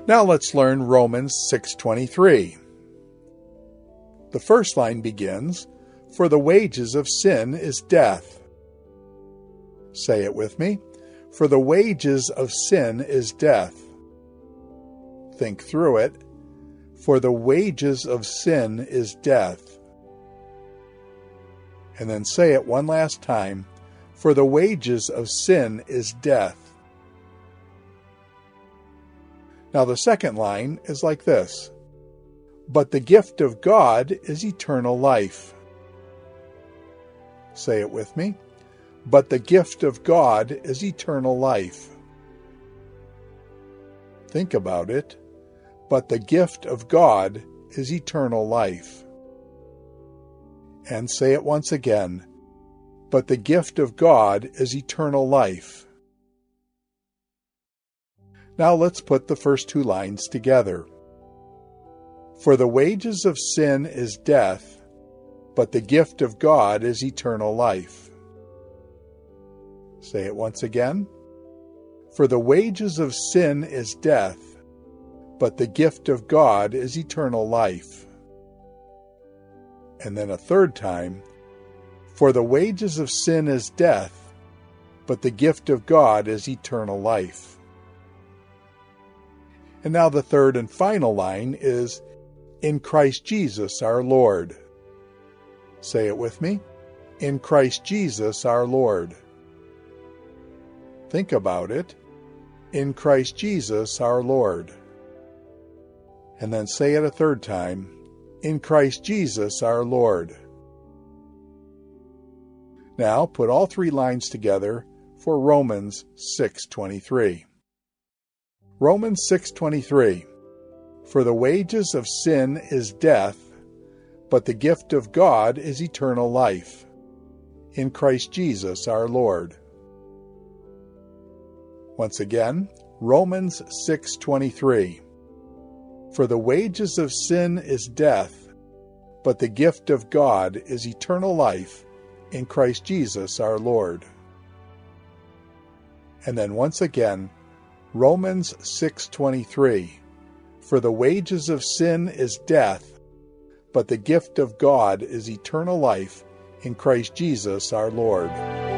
Now let's learn Romans 6:23. The first line begins, "For the wages of sin is death." Say it with me. For the wages of sin is death. Think through it. For the wages of sin is death. And then say it one last time. For the wages of sin is death. Now the second line is like this. But the gift of God is eternal life. Say it with me. But the gift of God is eternal life. Think about it. But the gift of God is eternal life. And say it once again. But the gift of God is eternal life. Now let's put the first two lines together. For the wages of sin is death, but the gift of God is eternal life. Say it once again. For the wages of sin is death, but the gift of God is eternal life. And then a third time. For the wages of sin is death, but the gift of God is eternal life. And now the third and final line is, in Christ Jesus our Lord. Say it with me. In Christ Jesus our Lord. Think about it. In Christ Jesus our Lord. And then say it a third time. In Christ Jesus our Lord. Now put all three lines together for Romans 6:23. Romans 6:23. For the wages of sin is death, but the gift of God is eternal life, in Christ Jesus our Lord. Once again, Romans 6:23. For the wages of sin is death, but the gift of God is eternal life, in Christ Jesus our Lord. And then once again, Romans 6:23. For the wages of sin is death, but the gift of God is eternal life in Christ Jesus our Lord.